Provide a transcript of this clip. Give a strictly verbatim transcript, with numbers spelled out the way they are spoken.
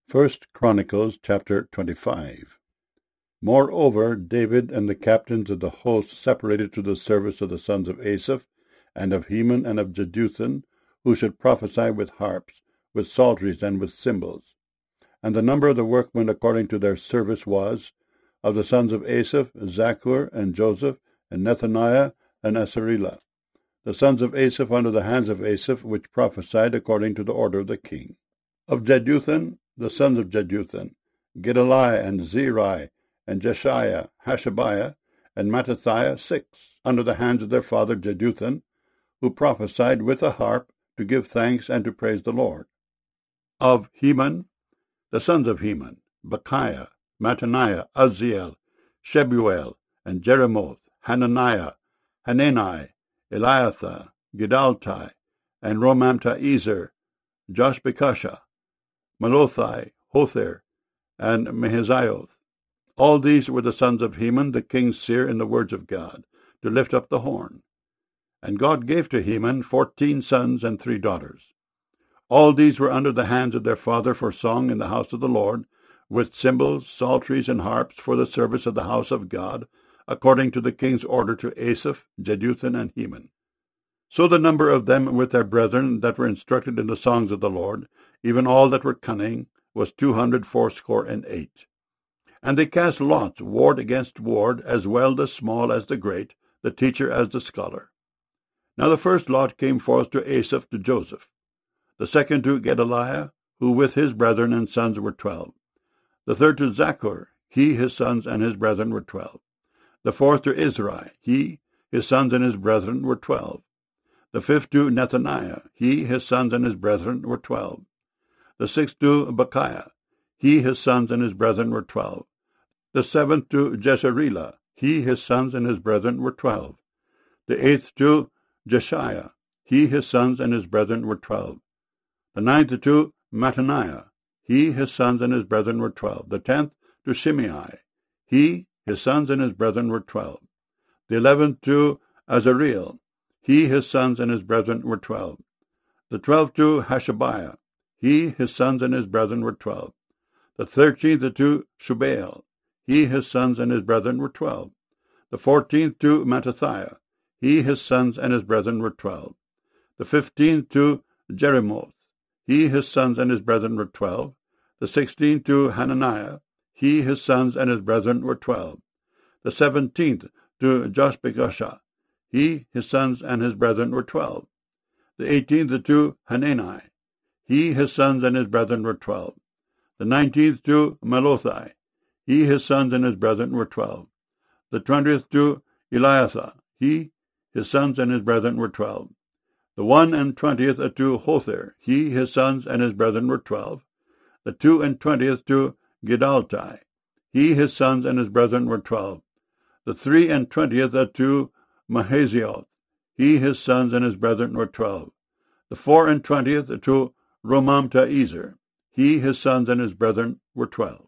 First Chronicles chapter twenty-five. Moreover, David and the captains of the host separated to the service of the sons of Asaph, and of Heman, and of Jeduthun, who should prophesy with harps, with psalteries, and with cymbals. And the number of the workmen according to their service was, of the sons of Asaph, Zaccur, and Joseph, and Nethaniah, and Asarela. The sons of Asaph under the hands of Asaph, which prophesied according to the order of the king. Of Jeduthun, the sons of Jeduthun, Gedaliah, and Zeri, and Jeshiah, Hashabiah, and Mattithiah, six, under the hands of their father Jeduthun, who prophesied with a harp to give thanks and to praise the Lord. Of Heman, the sons of Heman, Bechiah, Mattaniah, Uzziel, Shebuel, and Jeremoth, Hananiah, Hanani, Eliathah, Gidaltai, and Romamti-Ezer, Joshbekashah, Melothai, Hother, and Mahazioth. All these were the sons of Heman, the king's seer, in the words of God, to lift up the horn. And God gave to Heman fourteen sons and three daughters. All these were under the hands of their father for song in the house of the Lord, with cymbals, psalteries, and harps for the service of the house of God, according to the king's order to Asaph, Jeduthun, and Heman. So the number of them with their brethren that were instructed in the songs of the Lord, even all that were cunning, was two hundred fourscore and eight. And they cast lots, ward against ward, as well the small as the great, the teacher as the scholar. Now the first lot came forth to Asaph to Joseph, the second to Gedaliah, who with his brethren and sons were twelve, the third to Zaccur, he, his sons, and his brethren were twelve, the fourth to Izri, he, his sons, and his brethren were twelve, the fifth to Nethaniah, he, his sons, and his brethren were twelve, the sixth to Bechiah, he, his sons, and his brethren were twelve, the seventh to Jesarela, he, his sons, and his brethren were twelve, the eighth to Jeshiah, he, his sons, and his brethren were twelve, the ninth to Mattaniah, he, his sons, and his brethren were twelve, the tenth to Shimei, he, his sons, and his brethren were twelve, the eleventh to Azareel, he, his sons, and his brethren were twelve, the twelfth to Hashabiah, he, his sons, and his brethren were twelve, the thirteenth to Shubael, he, his sons, and his brethren were twelve, the fourteenth to Mattithiah, he, his sons, and his brethren were twelve, the fifteenth to Jeremoth, he, his sons, and his brethren were twelve, the sixteenth to Hananiah, he, his sons, and his brethren were twelve, the seventeenth to Joshbekashah, he, his sons, and his brethren were twelve, the eighteenth to Hanani, he, his sons, and his brethren were twelve, the nineteenth to Melothai, he, his sons, and his brethren were twelve, the twentieth to Eliathah, he, his sons, and his brethren were twelve, the one and twentieth to Hother, he, his sons, and his brethren were twelve, the two and twentieth to Gidaltai, he, his sons, and his brethren were twelve, the three and twentieth to Mahazioth, he, his sons, and his brethren were twelve, the four and twentieth to Romamti-Ezer, he, his sons, and his brethren were twelve.